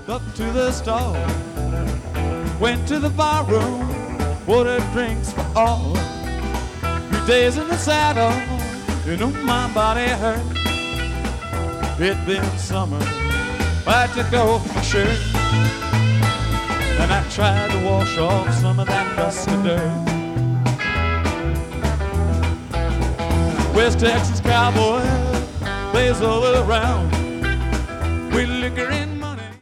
up to the store, went to the bar room, ordered drinks for all. 3 days in the saddle, you know my body hurt. It'd been summer, I took off my shirt, and I tried to wash off some of that dust and dirt. West Texas cowboy plays all around. We liquor